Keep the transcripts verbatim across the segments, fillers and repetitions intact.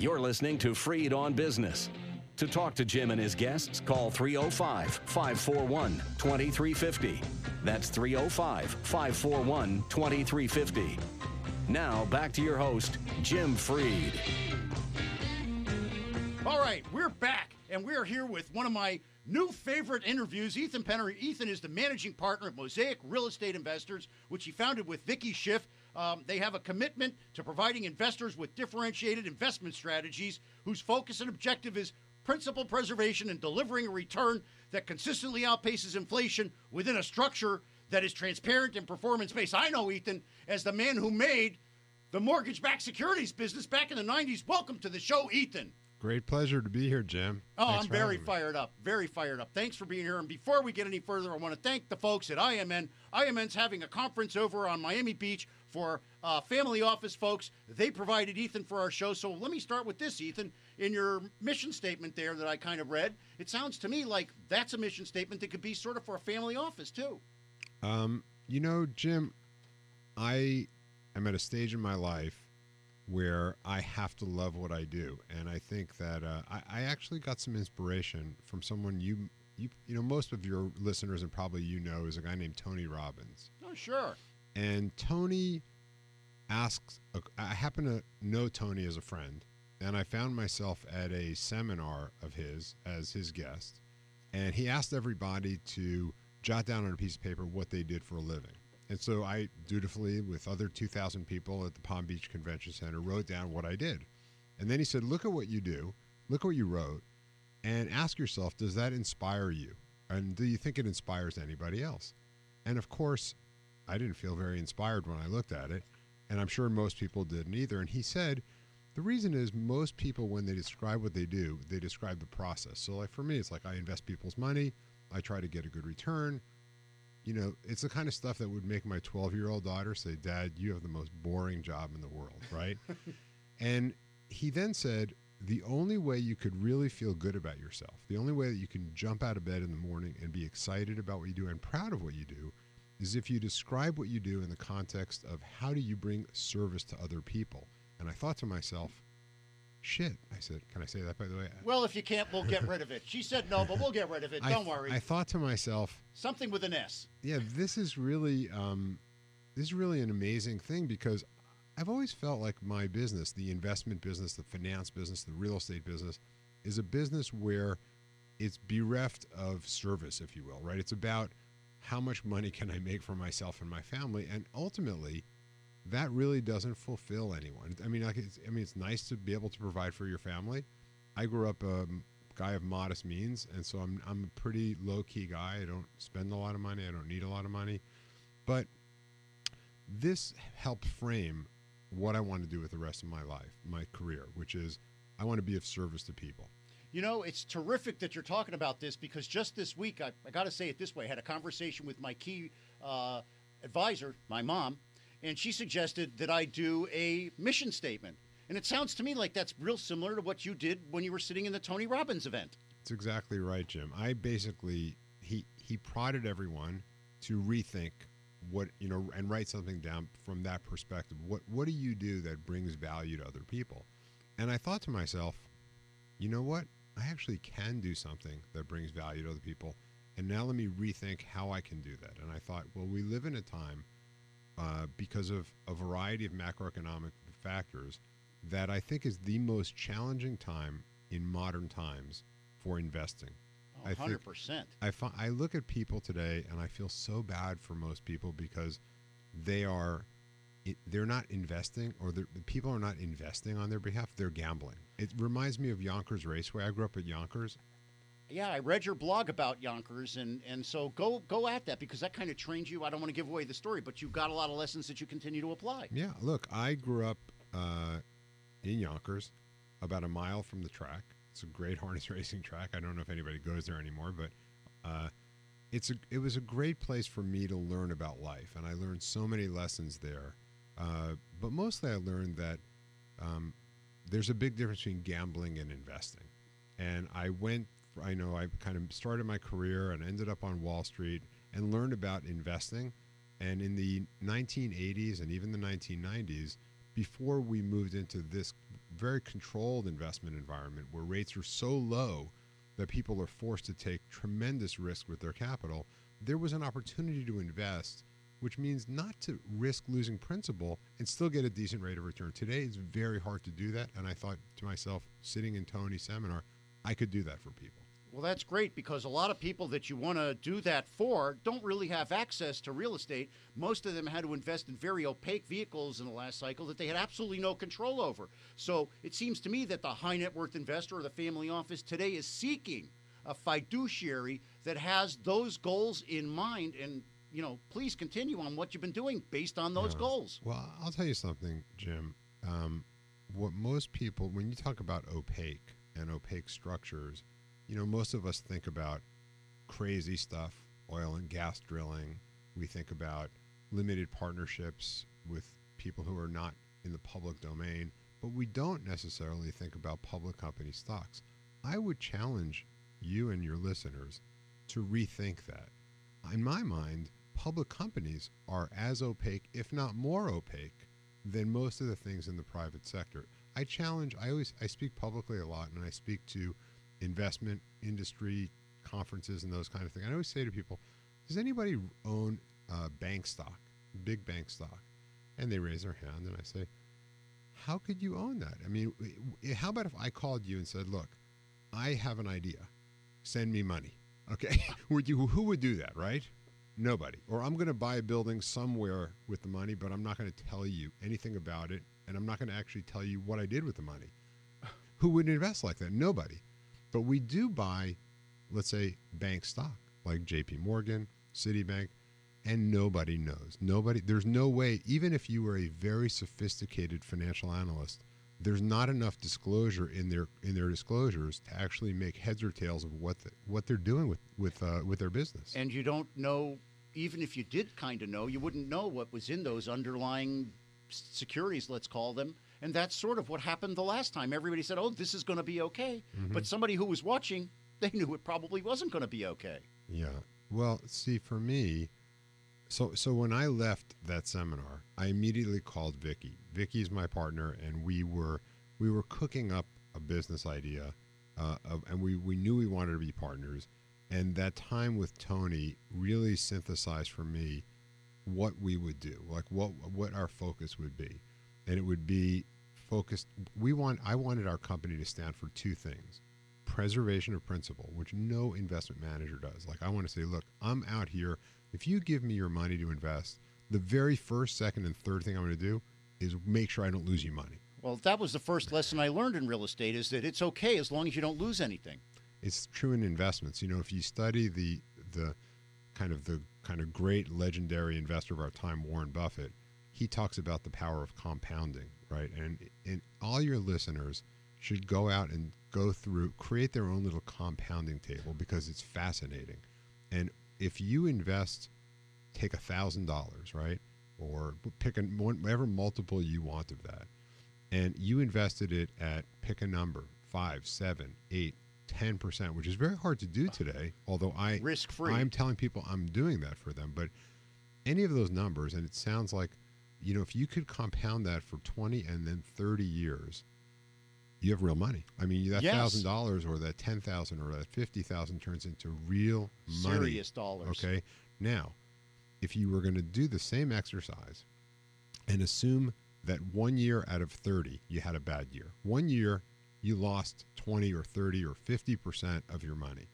You're listening to Freed on Business. To talk to Jim and his guests, call three oh five, five four one, two three five oh. That's three oh five, five four one, two three five oh. Now, back to your host, Jim Freed. All right, we're back, and we're here with one of my new favorite interviews, Ethan Penner. Ethan is the managing partner of Mosaic Real Estate Investors, which he founded with Vicky Schiff. Um, they have a commitment to providing investors with differentiated investment strategies whose focus and objective is principal preservation and delivering a return that consistently outpaces inflation within a structure that is transparent and performance-based. I know Ethan as the man who made the mortgage-backed securities business back in the nineties. Welcome to the show, Ethan. Great pleasure to be here, Jim. Oh, Thanks I'm for very having me. fired up, very fired up. Thanks for being here. And before we get any further, I want to thank the folks at I M N. I M N's having a conference over on Miami Beach for uh, family office folks. They provided Ethan for our show. So let me start with this, Ethan. In your mission statement there that I kind of read, it sounds to me like that's a mission statement that could be sort of for a family office, too. Um, you know, Jim, I am at a stage in my life where I have to love what I do. And I think that uh, I, I actually got some inspiration from someone you, you, you know, most of your listeners and probably you know is a guy named Tony Robbins. Oh, sure. And Tony asks, uh, I happen to know Tony as a friend, and I found myself at a seminar of his as his guest, and he asked everybody to jot down on a piece of paper what they did for a living. And so I dutifully, with other two thousand people at the Palm Beach Convention Center, wrote down what I did. And then he said, look at what you do, look at what you wrote, and ask yourself, does that inspire you? And do you think it inspires anybody else? And of course, I didn't feel very inspired when I looked at it, and I'm sure most people didn't either. And he said, the reason is most people, when they describe what they do, they describe the process. So like for me, it's like I invest people's money, I try to get a good return. You know, it's the kind of stuff that would make my twelve-year-old daughter say, Dad, you have the most boring job in the world, right? And he then said, the only way you could really feel good about yourself, the only way that you can jump out of bed in the morning and be excited about what you do and proud of what you do is if you describe what you do in the context of how do you bring service to other people. And I thought to myself, shit. I said, can I say that, by the way? Well, if you can't, we'll get rid of it. She said no, but we'll get rid of it. I Don't th- worry. I thought to myself, Something with an S. yeah, this is really, um, this is really an amazing thing because I've always felt like my business, the investment business, the finance business, the real estate business, is a business where it's bereft of service, if you will, right? It's about how much money can I make for myself and my family, and ultimately, that really doesn't fulfill anyone. I mean, like, it's, I mean, it's nice to be able to provide for your family. I grew up a guy of modest means, and so I'm I'm a pretty low key guy. I don't spend a lot of money. I don't need a lot of money, but this helped frame what I want to do with the rest of my life, my career, which is I want to be of service to people. You know, it's terrific that you're talking about this because just this week, I, I got to say it this way, I had a conversation with my key uh, advisor, my mom, and she suggested that I do a mission statement. And it sounds to me like that's real similar to what you did when you were sitting in the Tony Robbins event. That's exactly right, Jim. I basically, he, he prodded everyone to rethink what, you know, and write something down from that perspective. What, what do you do that brings value to other people? And I thought to myself, you know what? I actually can do something that brings value to other people. And now let me rethink how I can do that. And I thought, well, we live in a time uh, because of a variety of macroeconomic factors that I think is the most challenging time in modern times for investing. Oh, one hundred percent. I, fi- I look at people today and I feel so bad for most people because they are it, they're not investing, or the people are not investing on their behalf. They're gambling. It reminds me of Yonkers Raceway. I grew up at Yonkers. Yeah, I read your blog about Yonkers, and, and so go go at that because that kind of trains you. I don't want to give away the story, but you've got a lot of lessons that you continue to apply. Yeah, look, I grew up uh, in Yonkers, about a mile from the track. It's a great harness racing track. I don't know if anybody goes there anymore, but uh, it's a, it was a great place for me to learn about life, and I learned so many lessons there. Uh, but mostly I learned that um, there's a big difference between gambling and investing. And I went, I know I kind of started my career and ended up on Wall Street and learned about investing. And in the nineteen eighties and even the nineteen nineties, before we moved into this, very controlled investment environment where rates are so low that people are forced to take tremendous risk with their capital, there was an opportunity to invest, which means not to risk losing principal and still get a decent rate of return. Today, it's very hard to do that. And I thought to myself, sitting in Tony's seminar, I could do that for people. Well, that's great because a lot of people that you want to do that for don't really have access to real estate. Most of them had to invest in very opaque vehicles in the last cycle that they had absolutely no control over. So it seems to me that the high net worth investor or the family office today is seeking a fiduciary that has those goals in mind. And, you know, please continue on what you've been doing based on those Yeah. goals. Well, I'll tell you something, Jim. Um, what most people, when you talk about opaque and opaque structures, you know, most of us think about crazy stuff, oil and gas drilling. We think about limited partnerships with people who are not in the public domain, but we don't necessarily think about public company stocks. I would challenge you and your listeners to rethink that. In my mind, public companies are as opaque, if not more opaque, than most of the things in the private sector. I challenge, I always, I speak publicly a lot, and I speak to investment industry conferences and those kind of things. I always say to people, does anybody own uh, bank stock, big bank stock? And they raise their hand, and I say, how could you own that? I mean, how about if I called you and said, look, I have an idea. Send me money. Okay. Would you, who would do that, right? Nobody. Or I'm going to buy a building somewhere with the money, but I'm not going to tell you anything about it, and I'm not going to actually tell you what I did with the money. Who would invest like that? Nobody. But we do buy, let's say, bank stock like J P Morgan, Citibank, and nobody knows. Nobody. There's no way, even if you were a very sophisticated financial analyst, there's not enough disclosure in their in their disclosures to actually make heads or tails of what the, what they're doing with with uh, with their business. And you don't know, even if you did kind of know, you wouldn't know what was in those underlying securities, let's call them. And that's sort of what happened the last time. Everybody said, oh, this is going to be okay. Mm-hmm. But somebody who was watching, they knew it probably wasn't going to be okay. Yeah. Well, see, for me, so so when I left that seminar, I immediately called Vicky. Vicky's my partner, and we were we were cooking up a business idea, uh, of, and we, we knew we wanted to be partners. And that time with Tony really synthesized for me what we would do, like what what our focus would be. And it would be focused. We want. I wanted our company to stand for two things: preservation of principal, which no investment manager does. Like I want to say, look, I'm out here. If you give me your money to invest, the very first, second, and third thing I'm going to do is make sure I don't lose you money. Well, that was the first lesson I learned in real estate: is that it's okay as long as you don't lose anything. It's true in investments. You know, if you study the the kind of the kind of great legendary investor of our time, Warren Buffett, he talks about the power of compounding, right? And and all your listeners should go out and go through, create their own little compounding table because it's fascinating. And if you invest, take a thousand dollars, right, or pick a whatever multiple you want of that, and you invested it at pick a number, five, seven, eight, ten percent, which is very hard to do today. Although I risk free, I'm telling people I'm doing that for them, but any of those numbers, and it sounds like, you know, if you could compound that for twenty and then thirty years, you have real money. I mean, that Yes. thousand dollars or that ten thousand or that fifty thousand turns into real money. serious dollars. Okay. Now, if you were going to do the same exercise and assume that one year out of thirty you had a bad year, one year you lost twenty or thirty or fifty percent of your money,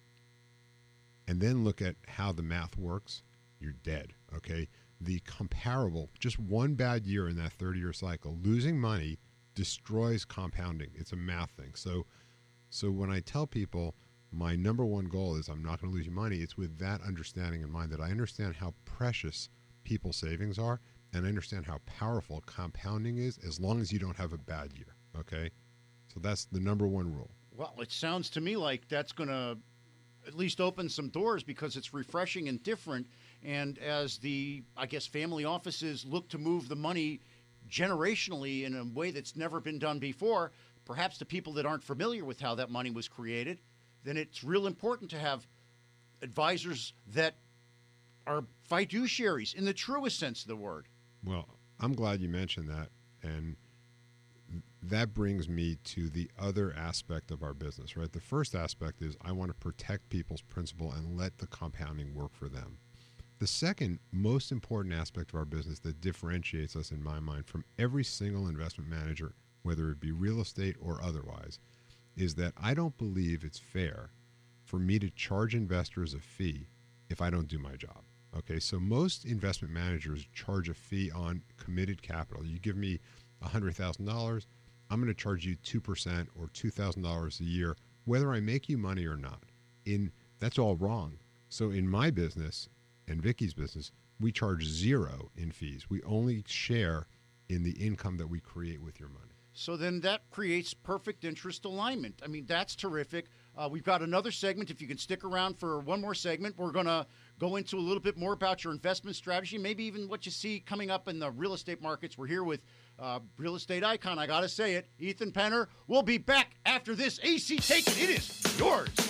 and then look at how the math works, you're dead. Okay. The comparable, just one bad year in that thirty-year cycle, losing money destroys compounding. It's a math thing. So, so when I tell people my number one goal is I'm not going to lose you money, it's with that understanding in mind, that I understand how precious people's savings are, and I understand how powerful compounding is as long as you don't have a bad year. Okay, so that's the number one rule. Well, it sounds to me like that's going to at least open some doors because it's refreshing and different. And as the, I guess, family offices look to move the money generationally in a way that's never been done before, perhaps to people that aren't familiar with how that money was created, then it's real important to have advisors that are fiduciaries in the truest sense of the word. Well, I'm glad you mentioned that. And that brings me to the other aspect of our business, right? The first aspect is I want to protect people's principal and let the compounding work for them. The second most important aspect of our business that differentiates us, in my mind, from every single investment manager, whether it be real estate or otherwise, is that I don't believe it's fair for me to charge investors a fee if I don't do my job. Okay, so most investment managers charge a fee on committed capital. You give me one hundred thousand dollars, I'm going to charge you two percent or two thousand dollars a year, whether I make you money or not. In that's all wrong. So in my business and Vicky's business, we charge zero in fees. We only share in the income that we create with your money. So then that creates perfect interest alignment. I mean, that's terrific. Uh, we've got another segment. If you can stick around for one more segment, we're going to go into a little bit more about your investment strategy, maybe even what you see coming up in the real estate markets. We're here with uh, real estate icon, I got to say it, Ethan Penner. We'll be back after this. A C Take It. It is yours.